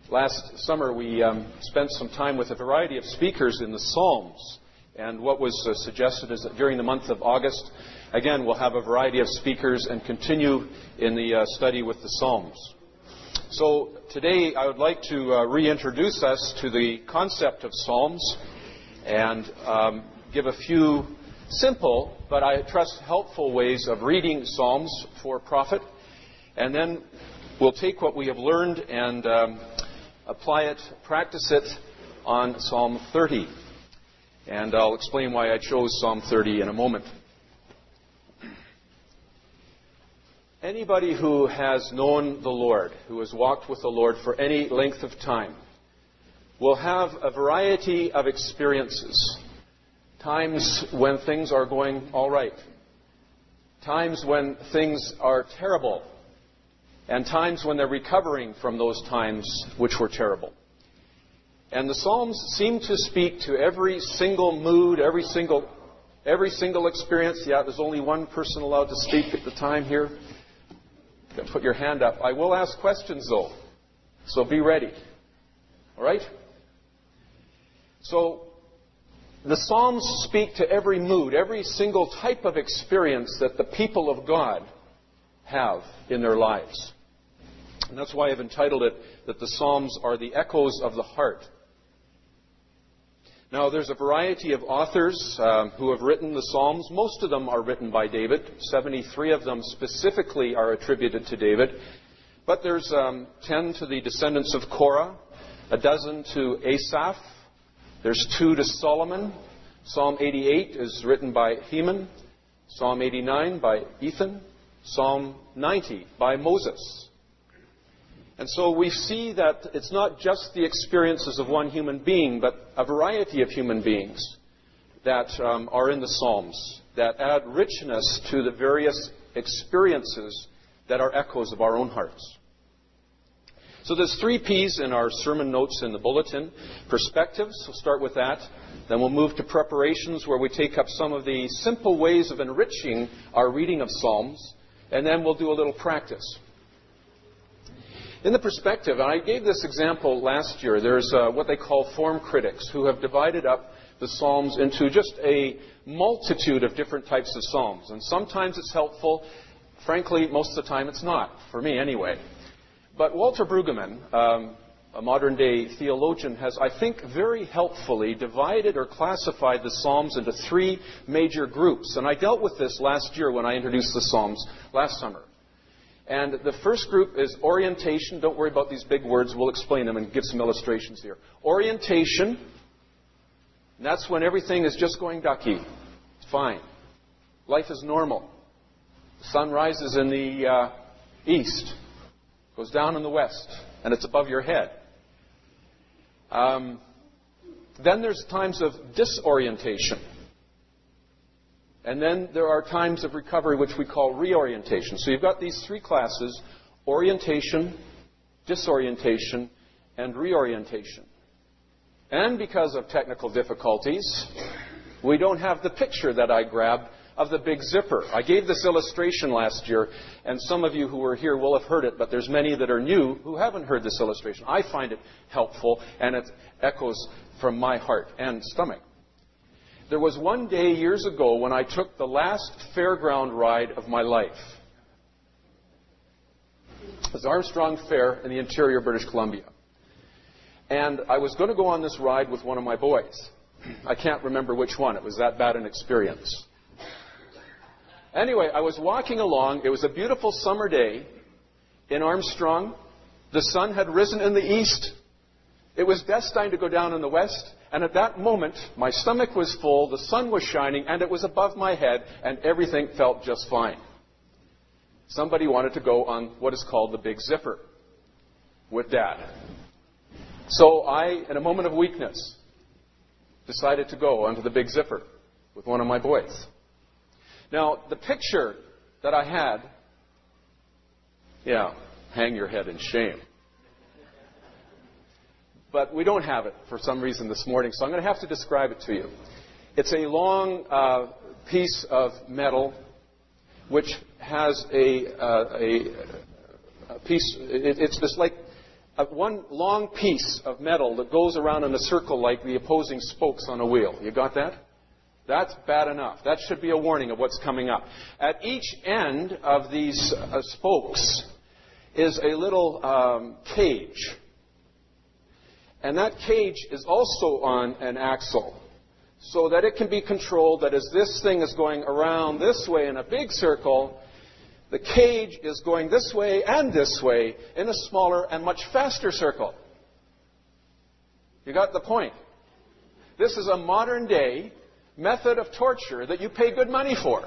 Last summer we spent some time with a variety of speakers in the Psalms. And what was suggested is that during the month of August, again, we'll have a variety of speakers and continue in the study with the Psalms. So today I would like to reintroduce us to the concept of Psalms and give a few simple, but I trust helpful ways of reading Psalms for profit. And then we'll take what we have learned and apply it, practice it on Psalm 30. And I'll explain why I chose Psalm 30 in a moment. Anybody who has known the Lord, who has walked with the Lord for any length of time, will have a variety of experiences. Times when things are going all right. Times when things are terrible. And times when they're recovering from those times which were terrible. And the Psalms seem to speak to every single mood, every single experience. Yeah, there's only one person allowed to speak at the time here. Put your hand up. I will ask questions though, so be ready. All right? So, the Psalms speak to every mood, every single type of experience that the people of God have in their lives. And that's why I've entitled it that the Psalms are the echoes of the heart. Now, there's a variety of authors who have written the Psalms. Most of them are written by David. 73 of them specifically are attributed to David. But there's 10 to the descendants of Korah, a dozen to Asaph. There's 2 to Solomon. Psalm 88 is written by Heman. Psalm 89 by Ethan. Psalm 90 by Moses. And so we see that it's not just the experiences of one human being, but a variety of human beings that are in the Psalms that add richness to the various experiences that are echoes of our own hearts. So there's 3 P's in our sermon notes in the bulletin. Perspectives, we'll start with that. Then we'll move to preparations, where we take up some of the simple ways of enriching our reading of Psalms. And then we'll do a little practice. In the perspective, and I gave this example last year, there's what they call form critics who have divided up the Psalms into just a multitude of different types of Psalms. And sometimes it's helpful. Frankly, most of the time it's not, for me anyway. But Walter Brueggemann, a modern-day theologian, has, I think, very helpfully divided or classified the Psalms into 3 major groups. And I dealt with this last year when I introduced the Psalms last summer. And the first group is orientation. Don't worry about these big words. We'll explain them and give some illustrations here. Orientation. That's when everything is just going ducky. It's fine. Life is normal. The sun rises in the east, goes down in the west, and it's above your head. Then there's times of disorientation. And then there are times of recovery which we call reorientation. So you've got these 3 classes: orientation, disorientation, and reorientation. And because of technical difficulties, we don't have the picture that I grabbed of the Big Zipper. I gave this illustration last year, and some of you who were here will have heard it, but there's many that are new who haven't heard this illustration. I find it helpful, and it echoes from my heart and stomach. There was one day years ago when I took the last fairground ride of my life. It was Armstrong Fair in the interior of British Columbia. And I was going to go on this ride with one of my boys. I can't remember which one. It was that bad an experience. Anyway, I was walking along. It was a beautiful summer day in Armstrong. The sun had risen in the east. It was destined to go down in the west. And at that moment, my stomach was full, the sun was shining, and it was above my head, and everything felt just fine. Somebody wanted to go on what is called the Big Zipper with Dad. So I, in a moment of weakness, decided to go onto the Big Zipper with one of my boys. Now, the picture that I had, hang your head in shame. But we don't have it for some reason this morning, so I'm going to have to describe it to you. It's a long piece of metal which has a piece. It's just like one long piece of metal that goes around in a circle like the opposing spokes on a wheel. You got that? That's bad enough. That should be a warning of what's coming up. At each end of these spokes is a little cage. And that cage is also on an axle, so that it can be controlled that as this thing is going around this way in a big circle, the cage is going this way and this way in a smaller and much faster circle. You got the point? This is a modern day method of torture that you pay good money for.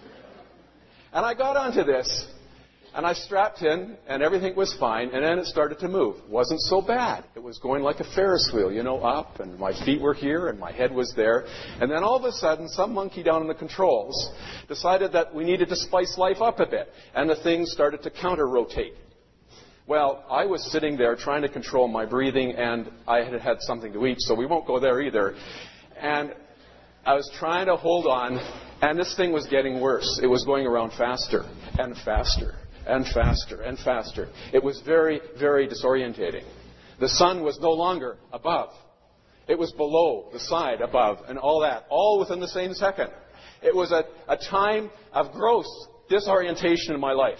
And I got onto this, and I strapped in, and everything was fine, and then it started to move. Wasn't so bad. It was going like a Ferris wheel, up, and my feet were here, and my head was there. And then all of a sudden, some monkey down in the controls decided that we needed to spice life up a bit, and the thing started to counter-rotate. Well, I was sitting there trying to control my breathing, and I had had something to eat, so we won't go there either. And I was trying to hold on, and this thing was getting worse. It was going around faster and faster and faster and faster. It was very, very disorientating. The sun was no longer above. It was below, the side, above, and all that, all within the same second. It was a time of gross disorientation in my life.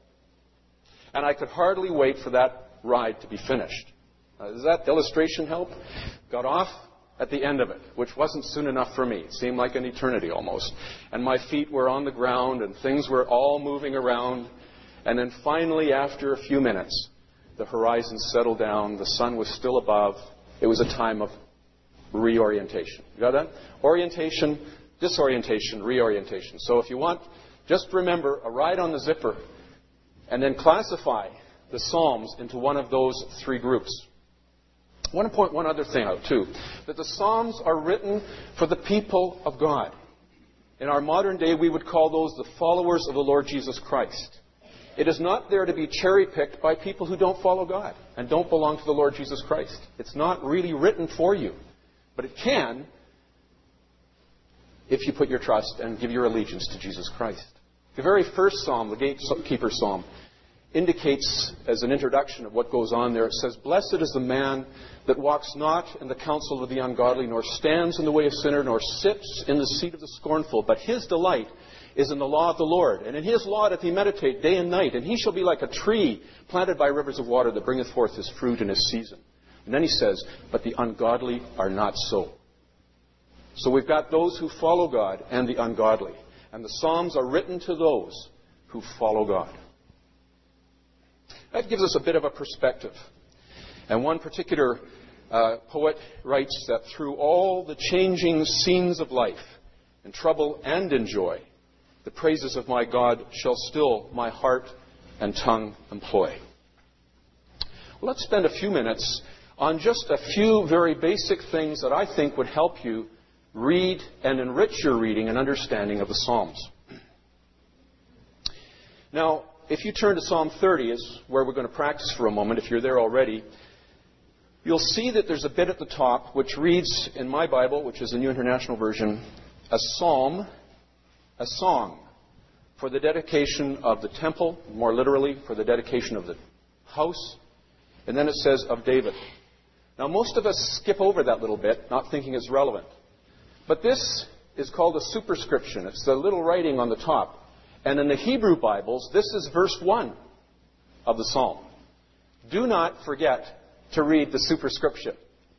And I could hardly wait for that ride to be finished. Does that illustration help? Got off at the end of it, which wasn't soon enough for me. It seemed like an eternity almost. And my feet were on the ground, and things were all moving around. And then finally, after a few minutes, the horizon settled down. The sun was still above. It was a time of reorientation. You got that? Orientation, disorientation, reorientation. So if you want, just remember a ride on the zipper and then classify the Psalms into one of those three groups. I want to point one other thing out, too, that the Psalms are written for the people of God. In our modern day, we would call those the followers of the Lord Jesus Christ. It is not there to be cherry-picked by people who don't follow God and don't belong to the Lord Jesus Christ. It's not really written for you. But it can if you put your trust and give your allegiance to Jesus Christ. The very first psalm, the Gatekeeper Psalm, indicates as an introduction of what goes on there. It says, "Blessed is the man that walks not in the counsel of the ungodly, nor stands in the way of sinner, nor sits in the seat of the scornful. But his delight is in the law of the Lord. And in his law doth he meditate day and night. And he shall be like a tree planted by rivers of water that bringeth forth his fruit in his season." And then he says, "But the ungodly are not so." So we've got those who follow God and the ungodly. And the Psalms are written to those who follow God. That gives us a bit of a perspective. And one particular poet writes that through all the changing scenes of life, in trouble and in joy, the praises of my God shall still my heart and tongue employ. Let's spend a few minutes on just a few very basic things that I think would help you read and enrich your reading and understanding of the Psalms. Now, if you turn to Psalm 30, is where we're going to practice for a moment, if you're there already, you'll see that there's a bit at the top which reads in my Bible, which is the New International Version, a psalm, a song for the dedication of the temple, more literally, for the dedication of the house. And then it says, of David. Now, most of us skip over that little bit, not thinking it's relevant. But this is called a superscription. It's the little writing on the top. And in the Hebrew Bibles, this is verse 1 of the psalm. Do not forget to read the superscription.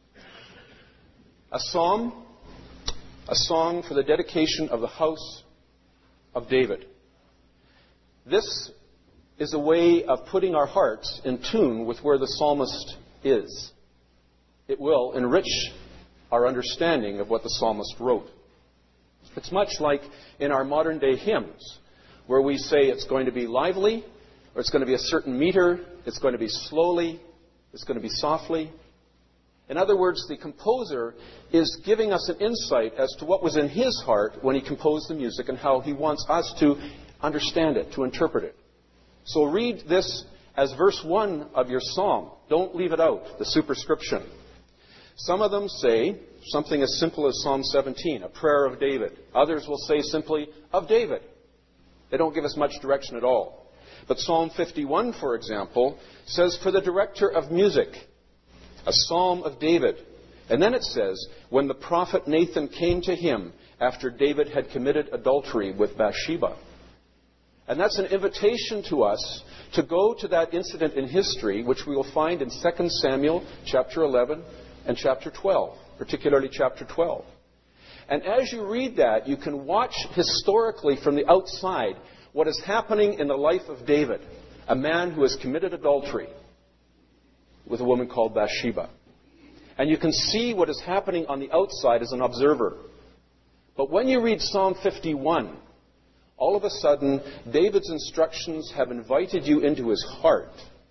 A psalm, a song for the dedication of the house of David. This is a way of putting our hearts in tune with where the psalmist is. It will enrich our understanding of what the psalmist wrote. It's much like in our modern day hymns, where we say it's going to be lively, or it's going to be a certain meter, it's going to be slowly, it's going to be softly. In other words, the composer is giving us an insight as to what was in his heart when he composed the music and how he wants us to understand it, to interpret it. So read this as verse 1 of your psalm. Don't leave it out, the superscription. Some of them say something as simple as Psalm 17, a prayer of David. Others will say simply, of David. They don't give us much direction at all. But Psalm 51, for example, says, for the director of music, a psalm of David. And then it says, when the prophet Nathan came to him after David had committed adultery with Bathsheba. And that's an invitation to us to go to that incident in history, which we will find in 2 Samuel chapter 11 and chapter 12, particularly chapter 12. And as you read that, you can watch historically from the outside what is happening in the life of David, a man who has committed adultery with a woman called Bathsheba. And you can see what is happening on the outside as an observer. But when you read Psalm 51, all of a sudden, David's instructions have invited you into his heart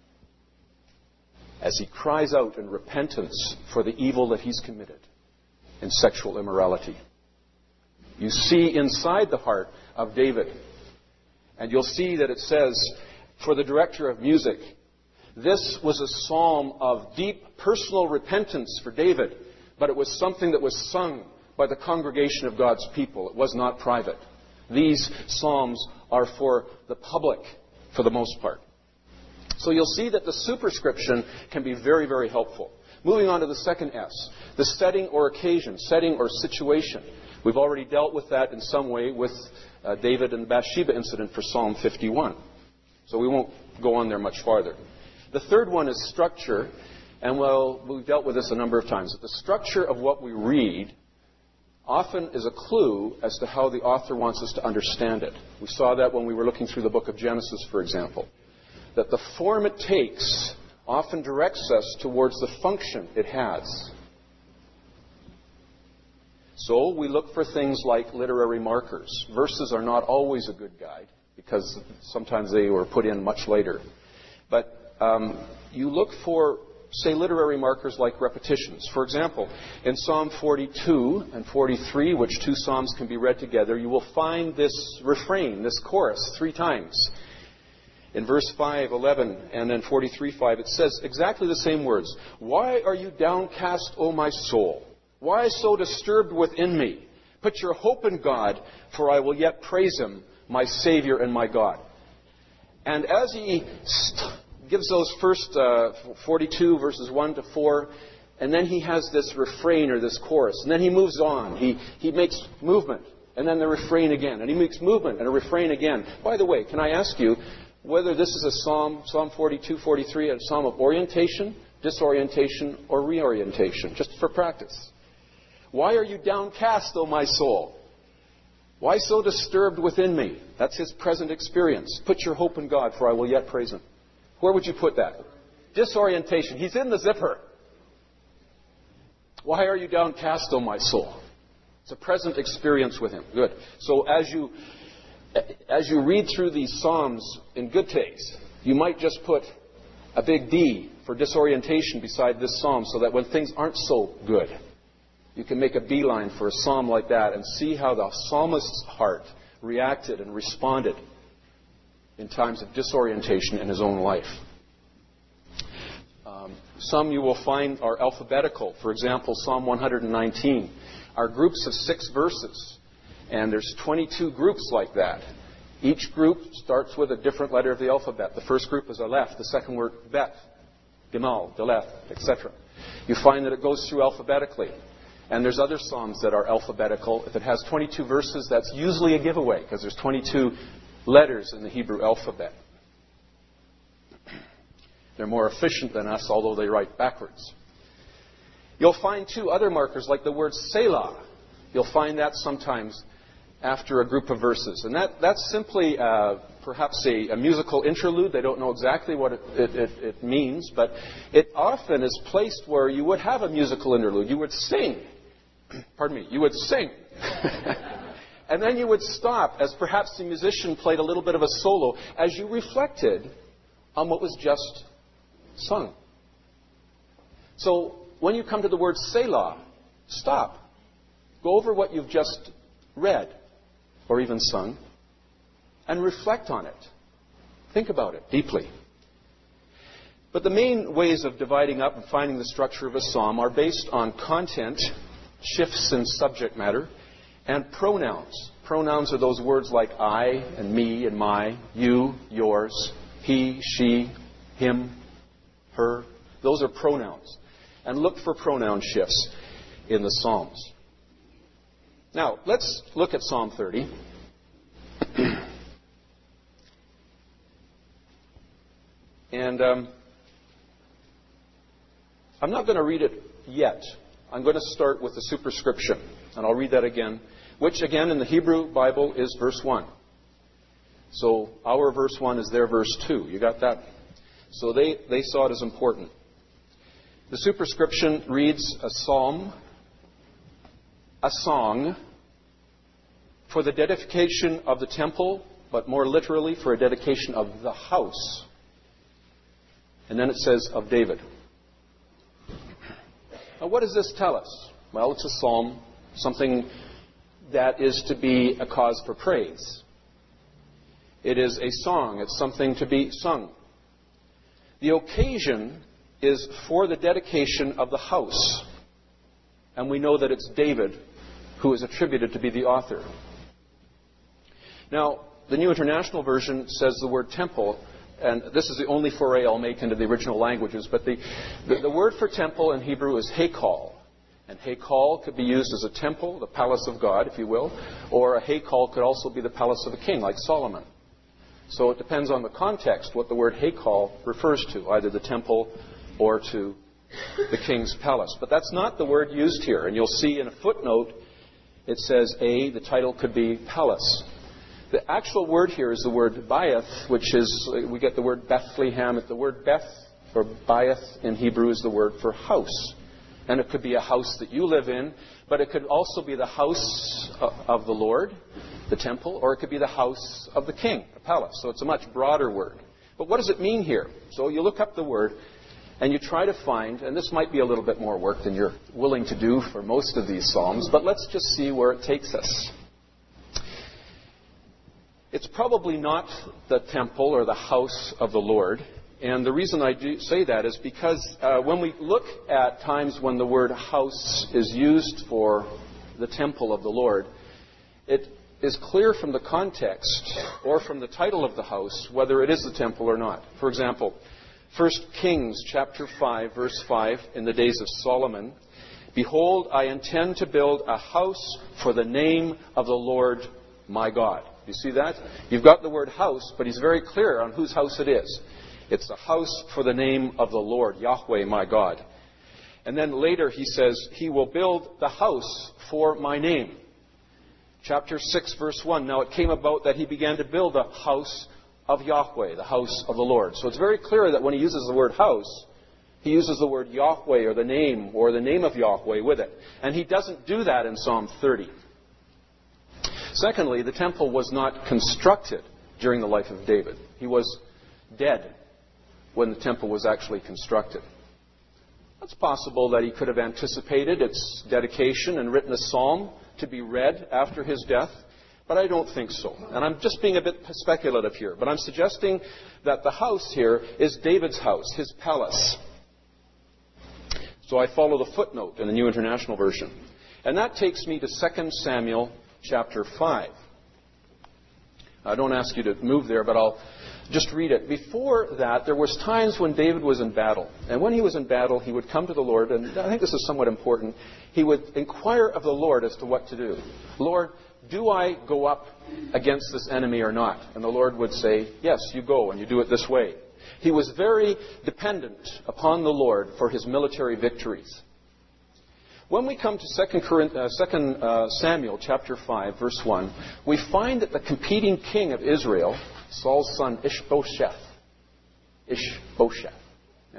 as he cries out in repentance for the evil that he's committed in sexual immorality. You see inside the heart of David, and you'll see that it says, for the director of music, this was a psalm of deep personal repentance for David, but it was something that was sung by the congregation of God's people. It was not private. These psalms are for the public, for the most part. So you'll see that the superscription can be very, very helpful. Moving on to the second S, the setting or occasion, setting or situation. We've already dealt with that in some way with David and the Bathsheba incident for Psalm 51. So we won't go on there much farther. The third one is structure. And we've dealt with this a number of times. The structure of what we read often is a clue as to how the author wants us to understand it. We saw that when we were looking through the book of Genesis, for example. That the form it takes often directs us towards the function it has. So we look for things like literary markers. Verses are not always a good guide because sometimes they were put in much later. But you look for, say, literary markers like repetitions. For example, in Psalm 42 and 43, which two psalms can be read together, you will find this refrain, this chorus, 3 times. In verse 5, 11, and then 43:5, it says exactly the same words. Why are you downcast, O my soul? Why so disturbed within me? Put your hope in God, for I will yet praise Him, my Savior and my God. And as he gives those first 42 verses 1 to 4, and then he has this refrain or this chorus, and then he moves on. He makes movement, and then the refrain again, and he makes movement and a refrain again. By the way, can I ask you whether this is a psalm, Psalm 42, 43, a psalm of orientation, disorientation, or reorientation, just for practice? Why are you downcast, O my soul? Why so disturbed within me? That's his present experience. Put your hope in God, for I will yet praise Him. Where would you put that? Disorientation. He's in the zipper. Why are you downcast, O my soul? It's a present experience with Him. Good. So as you read through these Psalms in good taste, you might just put a big D for disorientation beside this Psalm so that when things aren't so good, you can make a beeline for a psalm like that and see how the psalmist's heart reacted and responded in times of disorientation in his own life. Some you will find are alphabetical. For example, Psalm 119 are groups of 6 verses. And there's 22 groups like that. Each group starts with a different letter of the alphabet. The first group is Aleph. The second word, Bet, Gimal, Daleth, etc. You find that it goes through alphabetically. And there's other psalms that are alphabetical. If it has 22 verses, that's usually a giveaway because there's 22 letters in the Hebrew alphabet. They're more efficient than us, although they write backwards. You'll find 2 other markers like the word Selah. You'll find that sometimes after a group of verses. And that's simply perhaps a musical interlude. They don't know exactly what it means, but it often is placed where you would have a musical interlude. You would sing. Pardon me. You would sing. And then you would stop as perhaps the musician played a little bit of a solo as you reflected on what was just sung. So when you come to the word Selah, stop. Go over what you've just read or even sung and reflect on it. Think about it deeply. But the main ways of dividing up and finding the structure of a psalm are based on content, shifts in subject matter, and pronouns. Pronouns are those words like I and me and my, you, yours, he, she, him, her. Those are pronouns. And look for pronoun shifts in the Psalms. Now, let's look at Psalm 30. And I'm not going to read it yet. I'm going to start with the superscription. And I'll read that again, which again in the Hebrew Bible is verse 1. So our verse 1 is their verse 2. You got that? So they saw it as important. The superscription reads a psalm, a song, for the dedication of the temple, but more literally for a dedication of the house. And then it says of David. Now what does this tell us? Well, it's a psalm, something that is to be a cause for praise. It is a song. It's something to be sung. The occasion is for the dedication of the house. And we know that it's David who is attributed to be the author. Now, the New International Version says the word temple, and this is the only foray I'll make into the original languages, but the word for temple in Hebrew is Heikal. And Heikal could be used as a temple, the palace of God, if you will, or a Heikal could also be the palace of a king, like Solomon. So it depends on the context what the word Heikal refers to, either the temple or to the king's palace. But that's not the word used here. And you'll see in a footnote, it says the title could be palace. The actual word here is the word Baeth, which is, we get the word Bethlehem. The word Beth or Baeth in Hebrew is the word for house. And it could be a house that you live in, but it could also be the house of the Lord, the temple, or it could be the house of the king, a palace. So it's a much broader word. But what does it mean here? So you look up the word and you try to find, and this might be a little bit more work than you're willing to do for most of these psalms, but let's just see where it takes us. It's probably not the temple or the house of the Lord. And the reason I do say that is because when we look at times when the word house is used for the temple of the Lord, it is clear from the context or from the title of the house whether it is the temple or not. For example, 1 Kings chapter 5, verse 5, in the days of Solomon, "Behold, I intend to build a house for the name of the Lord my God." You see that? You've got the word house, but he's very clear on whose house it is. It's the house for the name of the Lord, Yahweh my God. And then later he says, "He will build the house for my name." Chapter 6, verse 1, "Now it came about that he began to build the house of Yahweh," the house of the Lord. So it's very clear that when he uses the word house, he uses the word Yahweh or the name of Yahweh with it. And he doesn't do that in Psalm 30. Secondly, the temple was not constructed during the life of David. He was dead when the temple was actually constructed. It's possible that he could have anticipated its dedication and written a psalm to be read after his death, but I don't think so. And I'm just being a bit speculative here, but I'm suggesting that the house here is David's house, his palace. So I follow the footnote in the New International Version. And that takes me to 2 Samuel chapter 5. I don't ask you to move there, but I'll just read it. Before that, there was times when David was in battle. And when he was in battle, he would come to the Lord, and I think this is somewhat important. He would inquire of the Lord as to what to do. "Lord, do I go up against this enemy or not?" And the Lord would say, "Yes, you go, and you do it this way." He was very dependent upon the Lord for his military victories. When we come to 2 Samuel chapter 5, verse 1, we find that the competing king of Israel, Saul's son Ishbosheth. Yeah.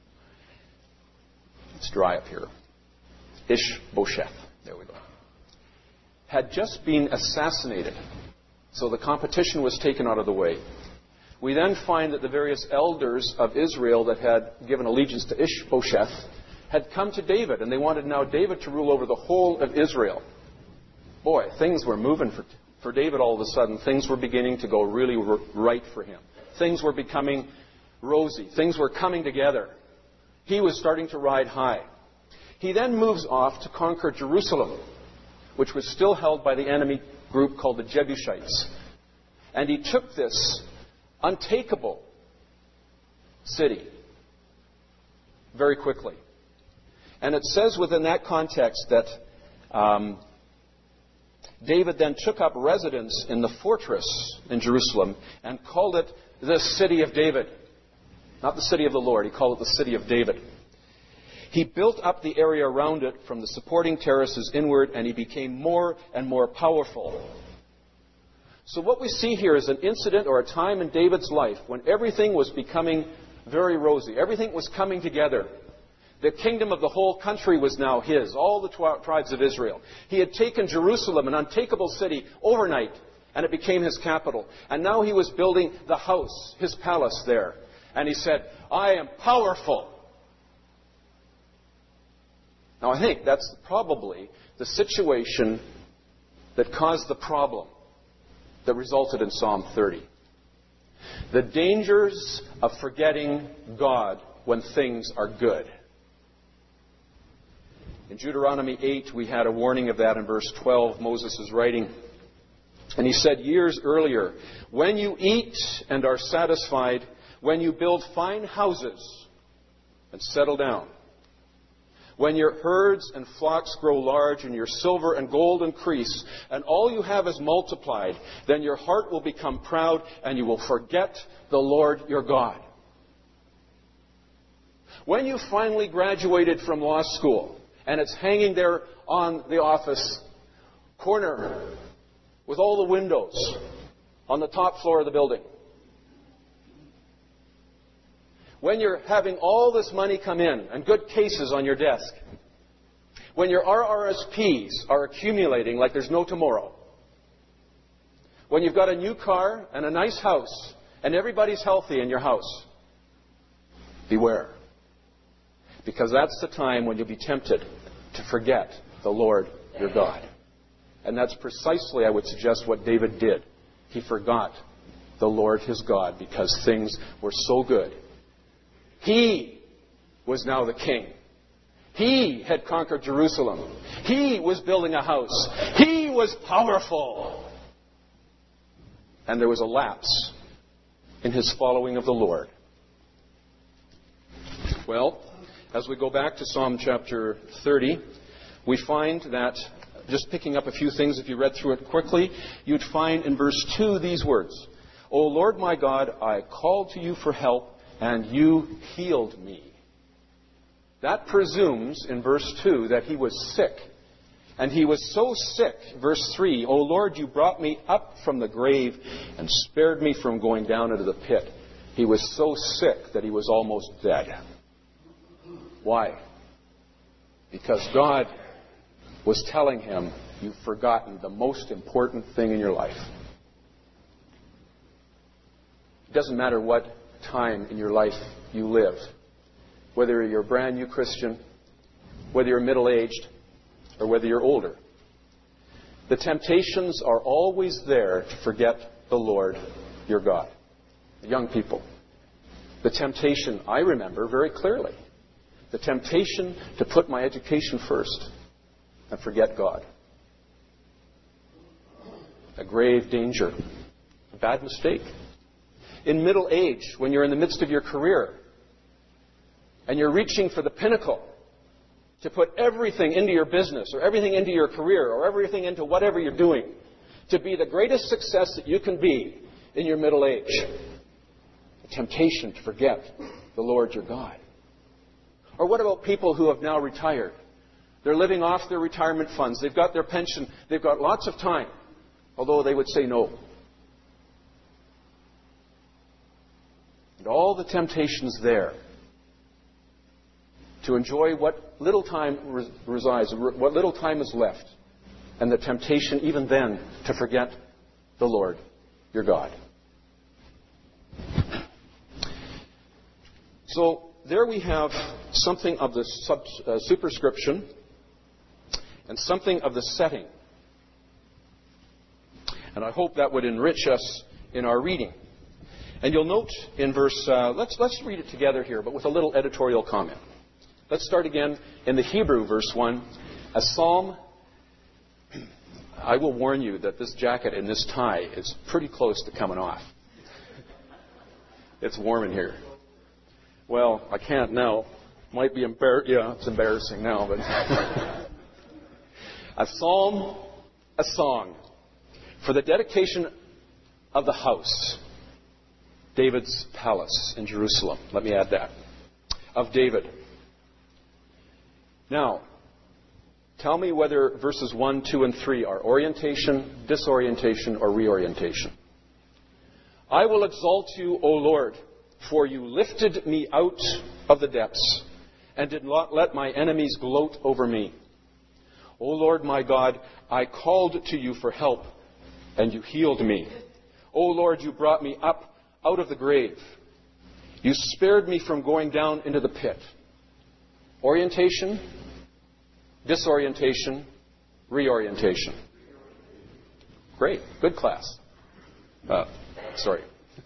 It's dry up here. Ishbosheth. There we go. Had just been assassinated. So the competition was taken out of the way. We then find that the various elders of Israel that had given allegiance to Ishbosheth had come to David, and they wanted now David to rule over the whole of Israel. Boy, things were moving for David all of a sudden. Things were beginning to go really right for him. Things were becoming rosy. Things were coming together. He was starting to ride high. He then moves off to conquer Jerusalem, which was still held by the enemy group called the Jebusites. And he took this untakeable city very quickly. And it says within that context that David then took up residence in the fortress in Jerusalem and called it the City of David. Not the City of the Lord. He called it the City of David. He built up the area around it from the supporting terraces inward, and he became more and more powerful. So what we see here is an incident or a time in David's life when everything was becoming very rosy. Everything was coming together. The kingdom of the whole country was now his, all the tribes of Israel. He had taken Jerusalem, an untakeable city, overnight, and it became his capital. And now he was building the house, his palace there. And he said, I am powerful. Now I think that's probably the situation that caused the problem that resulted in Psalm 30. The dangers of forgetting God when things are good. In Deuteronomy 8, we had a warning of that in verse 12. Moses is writing. And he said years earlier, when you eat and are satisfied, when you build fine houses and settle down, when your herds and flocks grow large and your silver and gold increase, and all you have is multiplied, then your heart will become proud and you will forget the Lord your God. When you finally graduated from law school, and it's hanging there on the office corner with all the windows on the top floor of the building. When you're having all this money come in and good cases on your desk. When your RRSPs are accumulating like there's no tomorrow. When you've got a new car and a nice house and everybody's healthy in your house. Beware. Because that's the time when you'll be tempted to forget the Lord your God. And that's precisely, I would suggest, what David did. He forgot the Lord his God because things were so good. He was now the king. He had conquered Jerusalem. He was building a house. He was powerful. And there was a lapse in his following of the Lord. Well, as we go back to Psalm chapter 30, we find that, just picking up a few things, if you read through it quickly, you'd find in verse 2 these words, O Lord my God, I called to you for help, and you healed me. That presumes, in verse 2, that he was sick. And he was so sick, verse 3, O Lord, you brought me up from the grave and spared me from going down into the pit. He was so sick that he was almost dead. Why? Because God was telling him, you've forgotten the most important thing in your life. It doesn't matter what time in your life you live. Whether you're a brand new Christian, whether you're middle-aged, or whether you're older. The temptations are always there to forget the Lord your God. Young people. The temptation, I remember very clearly. The temptation to put my education first and forget God. A grave danger. A bad mistake. In middle age, when you're in the midst of your career and you're reaching for the pinnacle to put everything into your business or everything into your career or everything into whatever you're doing to be the greatest success that you can be in your middle age. A temptation to forget the Lord your God. Or what about people who have now retired? They're living off their retirement funds. They've got their pension. They've got lots of time. Although they would say no. And all the temptations there to enjoy what little time resides, what little time is left. And the temptation even then to forget the Lord your God. So there we have something of the superscription and something of the setting. And I hope that would enrich us in our reading. And you'll note in verse, let's read it together here, but with a little editorial comment. Let's start again in the Hebrew, verse 1. A psalm. I will warn you that this jacket and this tie is pretty close to coming off. It's warm in here. Well, I can't now. Might be it's embarrassing now, but a psalm, a song for the dedication of the house, David's palace in Jerusalem. Let me add that. Of David. Now, tell me whether verses 1, 2, and 3 are orientation, disorientation, or reorientation. I will exalt you, O Lord, for you lifted me out of the depths and did not let my enemies gloat over me. O Lord my God, I called to you for help, and you healed me. O Lord, you brought me up out of the grave. You spared me from going down into the pit. Orientation, disorientation, reorientation. Great. Good class. Sorry.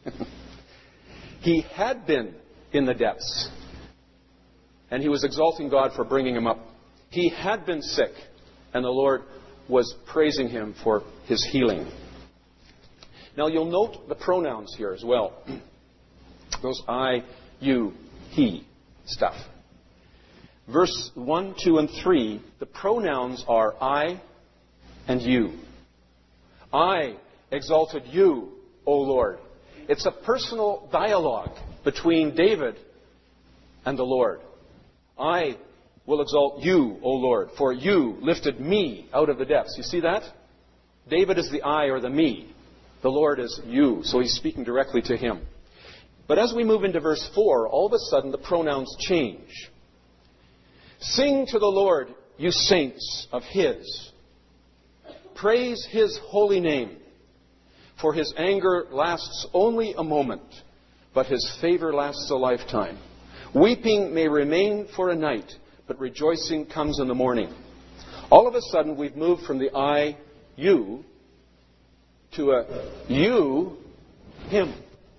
He had been in the depths, and he was exalting God for bringing him up. He had been sick, and the Lord was praising him for his healing. Now you'll note the pronouns here as well. Those I, you, he stuff. Verse 1, 2, and 3, the pronouns are I and you. I exalted you, O Lord. It's a personal dialogue between David and the Lord. I will exalt you, O Lord, for you lifted me out of the depths. You see that? David is the I or the me. The Lord is you. So he's speaking directly to him. But as we move into verse 4, all of a sudden the pronouns change. Sing to the Lord, you saints of His. Praise His holy name. For His anger lasts only a moment, but His favor lasts a lifetime. Weeping may remain for a night, but rejoicing comes in the morning. All of a sudden we've moved from the I, you, to a you, him.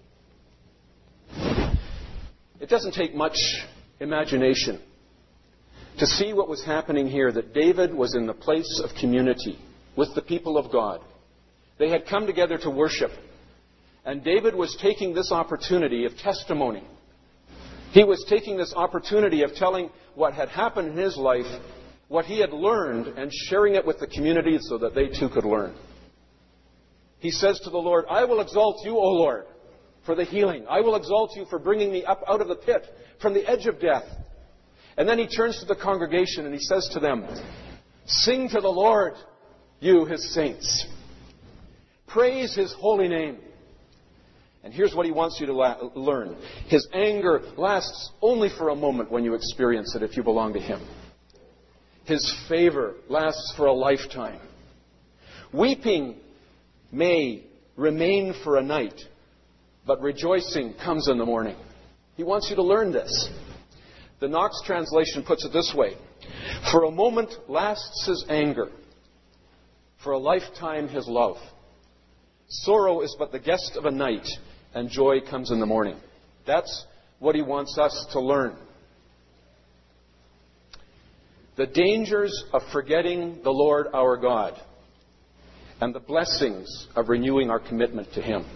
It doesn't take much imagination to see what was happening here, that David was in the place of community with the people of God. They had come together to worship. And David was taking this opportunity of testimony. He was taking this opportunity of telling what had happened in his life, what he had learned, and sharing it with the community so that they too could learn. He says to the Lord, I will exalt you, O Lord, for the healing. I will exalt you for bringing me up out of the pit, from the edge of death. And then he turns to the congregation and he says to them, sing to the Lord, you, His saints. Praise His holy name. And here's what he wants you to learn. His anger lasts only for a moment when you experience it if you belong to Him. His favor lasts for a lifetime. Weeping may remain for a night, but rejoicing comes in the morning. He wants you to learn this. The Knox translation puts it this way. For a moment lasts His anger. For a lifetime His love. Sorrow is but the guest of a night, and joy comes in the morning. That's what He wants us to learn. The dangers of forgetting the Lord our God, and the blessings of renewing our commitment to Him.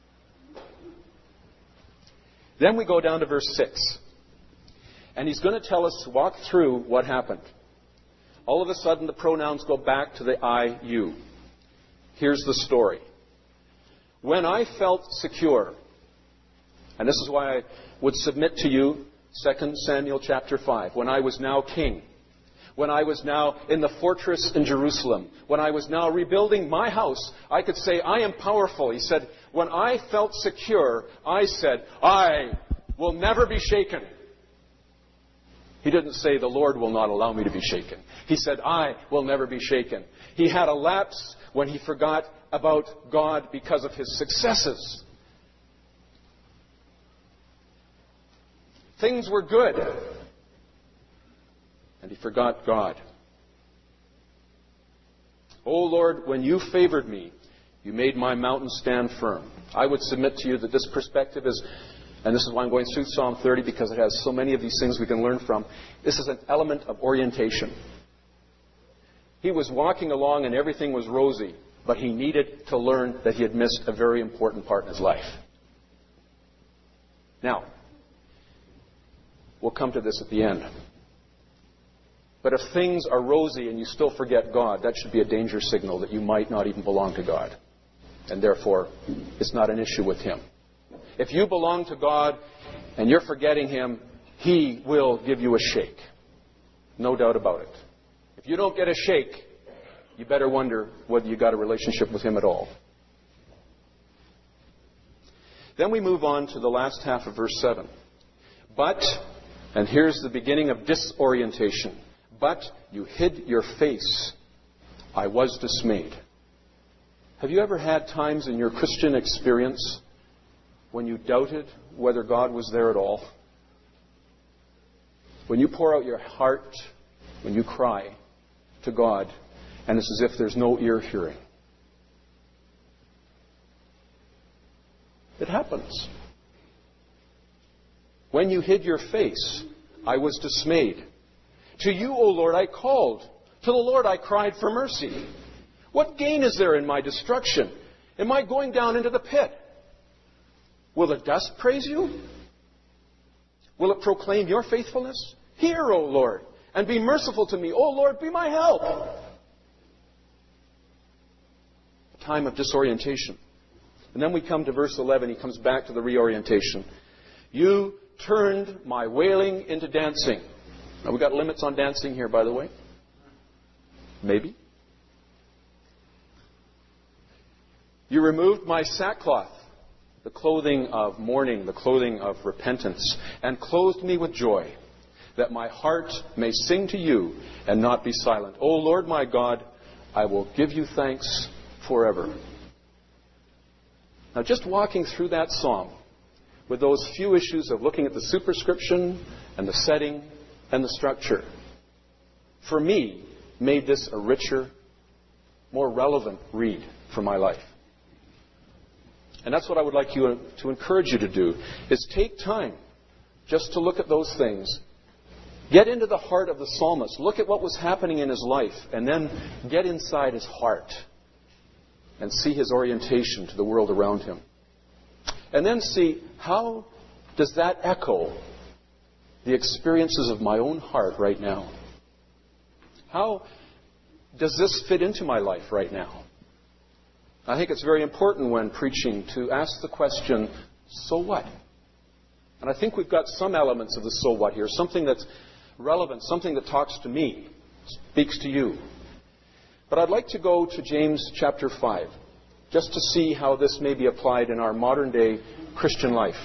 Then we go down to verse 6. And he's going to tell us to walk through what happened. All of a sudden, the pronouns go back to the I, you. Here's the story. When I felt secure, and this is why I would submit to you 2 Samuel chapter 5, when I was now king, when I was now in the fortress in Jerusalem, when I was now rebuilding my house, I could say, I am powerful. He said, when I felt secure, I said, I will never be shaken. He didn't say, the Lord will not allow me to be shaken. He said, I will never be shaken. He had a lapse when he forgot about God because of his successes. Things were good. And he forgot God. Oh Lord, when you favored me, you made my mountain stand firm. I would submit to you that this perspective is, and this is why I'm going through Psalm 30, because it has so many of these things we can learn from. This is an element of orientation. He was walking along and everything was rosy, but he needed to learn that he had missed a very important part in his life. Now, We'll come to this at the end. But if things are rosy and you still forget God, that should be a danger signal that you might not even belong to God. And therefore, it's not an issue with Him. If you belong to God and you're forgetting Him, He will give you a shake. No doubt about it. If you don't get a shake, you better wonder whether you got a relationship with Him at all. Then we move on to the last half of verse 7. But, and here's the beginning of disorientation. But you hid your face. I was dismayed. Have you ever had times in your Christian experience when you doubted whether God was there at all? When you pour out your heart, when you cry to God, and it's as if there's no ear hearing. It happens. When you hid your face, I was dismayed. To you, O Lord, I called. To the Lord I cried for mercy. What gain is there in my destruction? Am I going down into the pit? Will the dust praise you? Will it proclaim your faithfulness? Hear, O Lord, and be merciful to me. O Lord, be my help. A time of disorientation. And then we come to verse 11. He comes back to the reorientation. You turned my wailing into dancing. Now, we've got limits on dancing here, by the way. Maybe. You removed my sackcloth, the clothing of mourning, the clothing of repentance, and clothed me with joy, that my heart may sing to you and not be silent. O Lord my God, I will give you thanks forever. Now, just walking through that psalm with those few issues of looking at the superscription and the setting and the structure, for me, made this a richer, more relevant read for my life. And that's what I would like you to encourage you to do, is take time just to look at those things. Get into the heart of the psalmist. Look at what was happening in his life, and then get inside his heart and see his orientation to the world around him. And then see, how does that echo the experiences of my own heart right now? How does this fit into my life right now? I think it's very important when preaching to ask the question, so what? And I think we've got some elements of the so what here, something that's relevant, something that talks to me, speaks to you. But I'd like to go to James chapter 5, just to see how this may be applied in our modern day Christian life.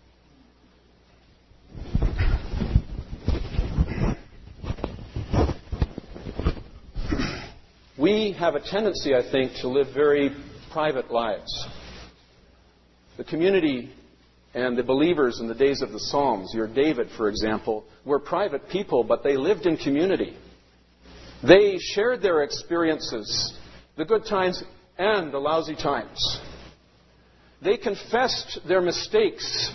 We have a tendency, I think, to live very private lives. The community and the believers in the days of the Psalms, your David, for example, were private people, but they lived in community. They shared their experiences, the good times and the lousy times. They confessed their mistakes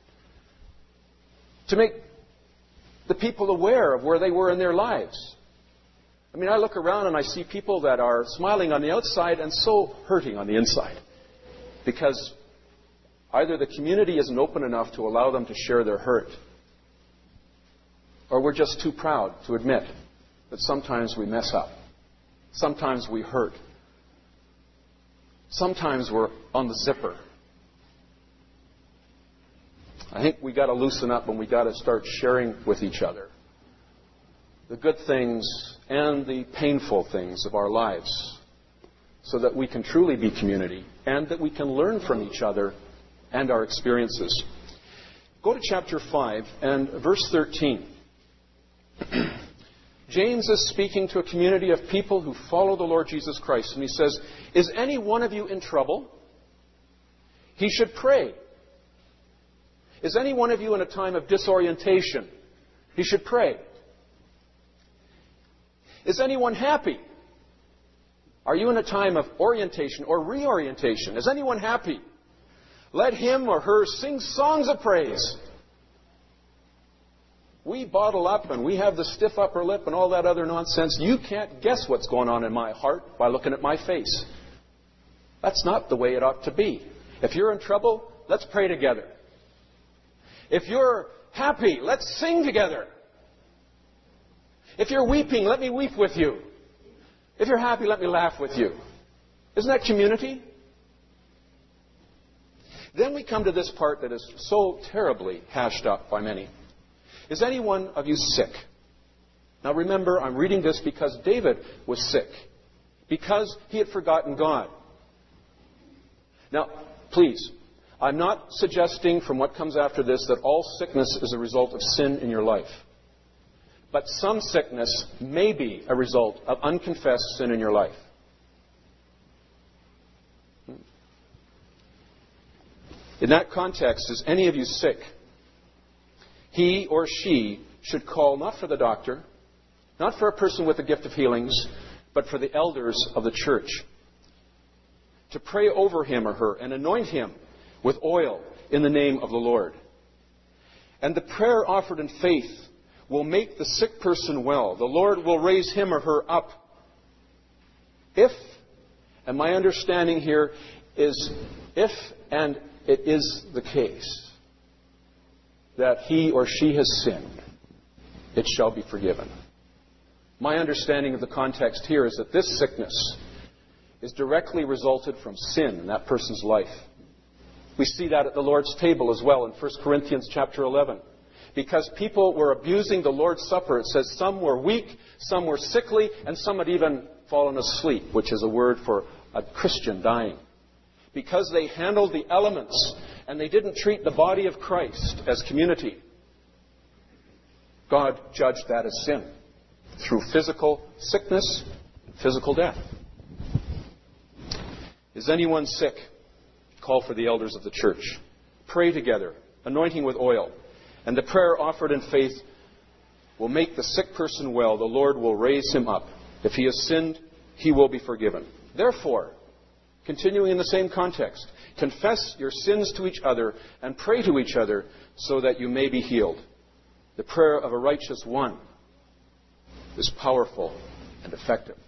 to make the people aware of where they were in their lives. I mean, I look around and I see people that are smiling on the outside and so hurting on the inside. Because either the community isn't open enough to allow them to share their hurt, or we're just too proud to admit that sometimes we mess up. Sometimes we hurt. Sometimes we're on the zipper. I think we got to loosen up and we got to start sharing with each other the good things and the painful things of our lives, so that we can truly be community and that we can learn from each other and our experiences. Go to chapter 5 and verse 13. James is speaking to a community of people who follow the Lord Jesus Christ, and he says, is any one of you in trouble? He should pray. Is any one of you in a time of disorientation? He should pray. Is anyone happy? Are you in a time of orientation or reorientation? Is anyone happy? Let him or her sing songs of praise. We bottle up and we have the stiff upper lip and all that other nonsense. You can't guess what's going on in my heart by looking at my face. That's not the way it ought to be. If you're in trouble, let's pray together. If you're happy, let's sing together. If you're weeping, let me weep with you. If you're happy, let me laugh with you. Isn't that community? Then we come to this part that is so terribly hashed up by many. Is any one of you sick? Now remember, I'm reading this because David was sick. Because he had forgotten God. Now, please, I'm not suggesting from what comes after this that all sickness is a result of sin in your life. But some sickness may be a result of unconfessed sin in your life. In that context, is any of you sick? He or she should call not for the doctor, not for a person with the gift of healings, but for the elders of the church, to pray over him or her and anoint him with oil in the name of the Lord. And the prayer offered in faith will make the sick person well. The Lord will raise him or her up. If, and my understanding here is, if and it is the case that he or she has sinned, it shall be forgiven. My understanding of the context here is that this sickness is directly resulted from sin in that person's life. We see that at the Lord's table as well in 1 Corinthians chapter 11. Because people were abusing the Lord's Supper, it says some were weak, some were sickly, and some had even fallen asleep, which is a word for a Christian dying. Because they handled the elements and they didn't treat the body of Christ as community, God judged that as sin through physical sickness, physical death. Is anyone sick? Call for the elders of the church. Pray together, anointing with oil. And the prayer offered in faith will make the sick person well. The Lord will raise him up. If he has sinned, he will be forgiven. Therefore, continuing in the same context, confess your sins to each other and pray to each other so that you may be healed. The prayer of a righteous one is powerful and effective.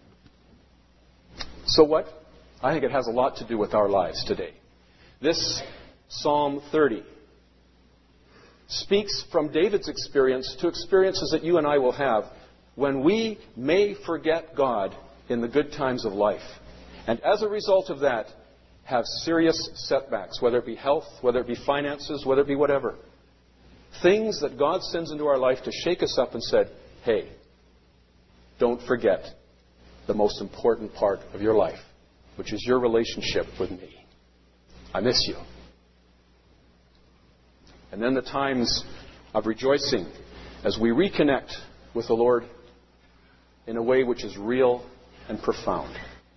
So what? I think it has a lot to do with our lives today. This Psalm 30 speaks from David's experience to experiences that you and I will have when we may forget God in the good times of life. And as a result of that, have serious setbacks, whether it be health, whether it be finances, whether it be whatever. Things that God sends into our life to shake us up and said, hey, don't forget the most important part of your life, which is your relationship with me. I miss you. And then the times of rejoicing as we reconnect with the Lord in a way which is real and profound.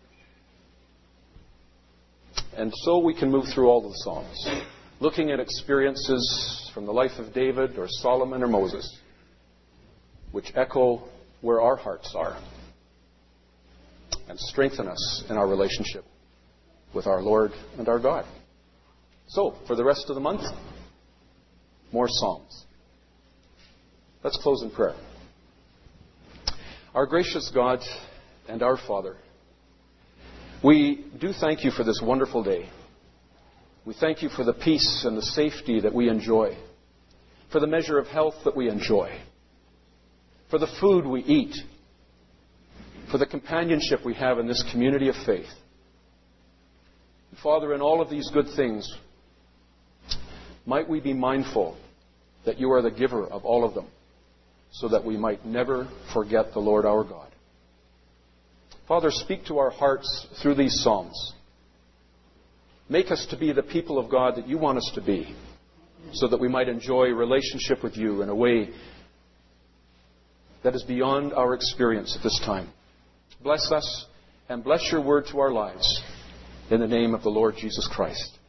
And so we can move through all of the Psalms, looking at experiences from the life of David or Solomon or Moses, which echo where our hearts are and strengthen us in our relationship with our Lord and our God. So, for the rest of the month, more Psalms. Let's close in prayer. Our gracious God and our Father, we do thank you for this wonderful day. We thank you for the peace and the safety that we enjoy, for the measure of health that we enjoy, for the food we eat, for the companionship we have in this community of faith. And Father, in all of these good things, might we be mindful that you are the giver of all of them, so that we might never forget the Lord our God. Father, speak to our hearts through these Psalms. Make us to be the people of God that you want us to be, so that we might enjoy relationship with you in a way that is beyond our experience at this time. Bless us and bless your word to our lives. In the name of the Lord Jesus Christ.